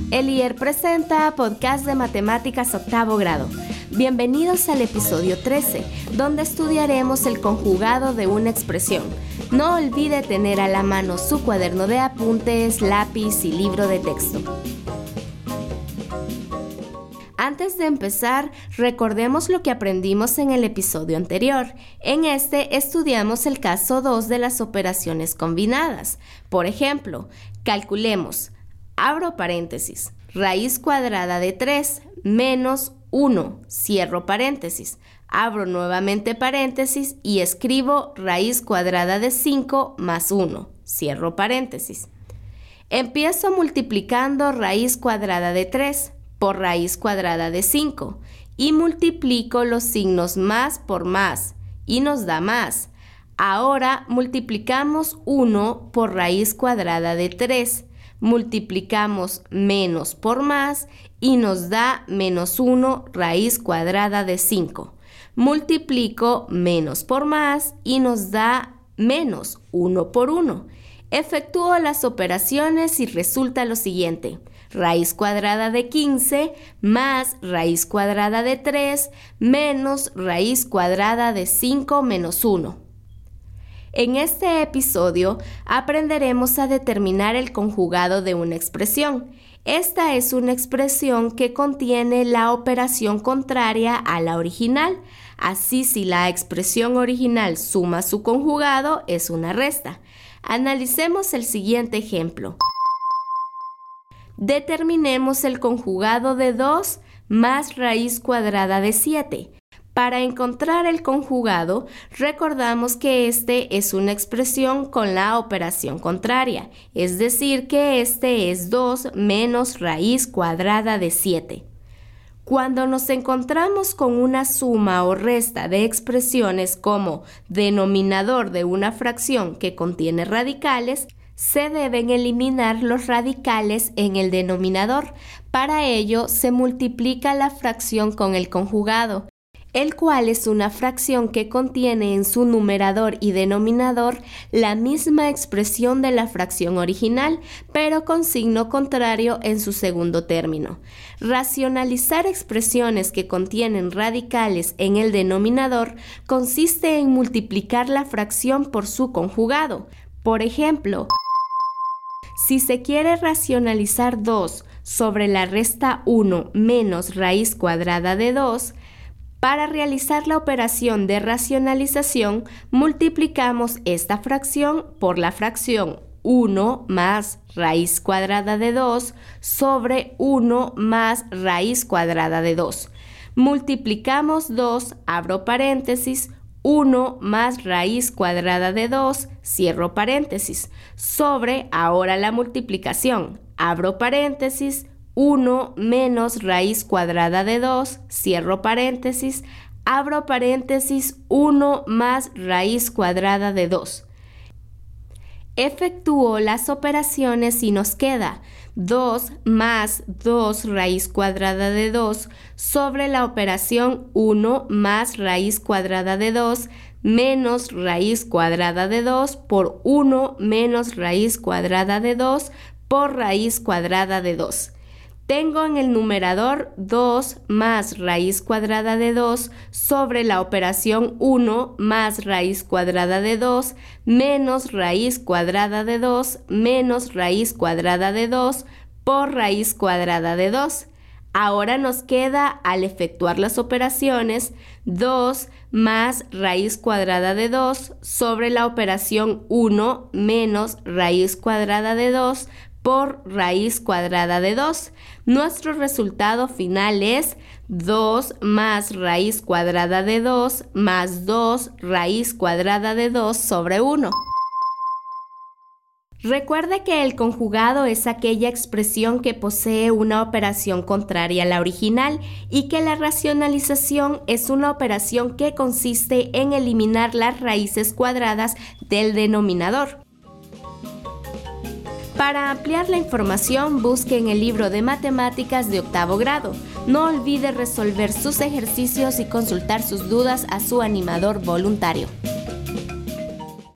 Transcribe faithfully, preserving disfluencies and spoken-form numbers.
El I E R presenta Podcast de Matemáticas Octavo Grado. Bienvenidos al episodio trece, donde estudiaremos el conjugado de una expresión. No olvide tener a la mano su cuaderno de apuntes, lápiz y libro de texto. Antes de empezar, recordemos lo que aprendimos en el episodio anterior. En este estudiamos el caso dos de las operaciones combinadas. Por ejemplo, calculemos, abro paréntesis, raíz cuadrada de tres menos uno, cierro paréntesis, abro nuevamente paréntesis y escribo raíz cuadrada de cinco más uno, cierro paréntesis. Empiezo multiplicando raíz cuadrada de tres por raíz cuadrada de cinco y multiplico los signos más por más y nos da más. Ahora multiplicamos uno por raíz cuadrada de tres, multiplicamos menos por más y nos da menos uno raíz cuadrada de cinco. Multiplico menos por más y nos da menos uno por uno. Efectúo las operaciones y resulta lo siguiente: raíz cuadrada de quince más raíz cuadrada de tres menos raíz cuadrada de cinco menos uno. En este episodio aprenderemos a determinar el conjugado de una expresión. Esta es una expresión que contiene la operación contraria a la original. Así, si la expresión original suma su conjugado, es una resta. Analicemos el siguiente ejemplo. Determinemos el conjugado de dos más raíz cuadrada de siete. Para encontrar el conjugado, recordamos que este es una expresión con la operación contraria, es decir, que este es dos menos raíz cuadrada de siete. Cuando nos encontramos con una suma o resta de expresiones como denominador de una fracción que contiene radicales, se deben eliminar los radicales en el denominador. Para ello, se multiplica la fracción con el conjugado, el cual es una fracción que contiene en su numerador y denominador la misma expresión de la fracción original, pero con signo contrario en su segundo término. Racionalizar expresiones que contienen radicales en el denominador consiste en multiplicar la fracción por su conjugado. Por ejemplo, si se quiere racionalizar dos sobre la resta uno menos raíz cuadrada de dos, para realizar la operación de racionalización, multiplicamos esta fracción por la fracción uno más raíz cuadrada de dos sobre uno más raíz cuadrada de dos. Multiplicamos dos, abro paréntesis, uno más raíz cuadrada de dos, cierro paréntesis, sobre ahora la multiplicación, abro paréntesis, uno menos raíz cuadrada de dos, cierro paréntesis, abro paréntesis, uno más raíz cuadrada de dos. Efectúo las operaciones y nos queda dos más dos raíz cuadrada de dos sobre la operación uno más raíz cuadrada de dos menos raíz cuadrada de dos por uno menos raíz cuadrada de dos por raíz cuadrada de dos. Tengo en el numerador dos más raíz cuadrada de dos sobre la operación uno más raíz cuadrada de dos menos raíz cuadrada de dos menos raíz cuadrada de dos por raíz cuadrada de dos. Ahora nos queda, al efectuar las operaciones, dos más raíz cuadrada de dos sobre la operación uno menos raíz cuadrada de dos por raíz cuadrada de dos. Nuestro resultado final es dos más raíz cuadrada de dos más dos raíz cuadrada de dos sobre uno. Recuerde que el conjugado es aquella expresión que posee una operación contraria a la original y que la racionalización es una operación que consiste en eliminar las raíces cuadradas del denominador. Para ampliar la información, busque en el libro de matemáticas de octavo grado. No olvide resolver sus ejercicios y consultar sus dudas a su animador voluntario.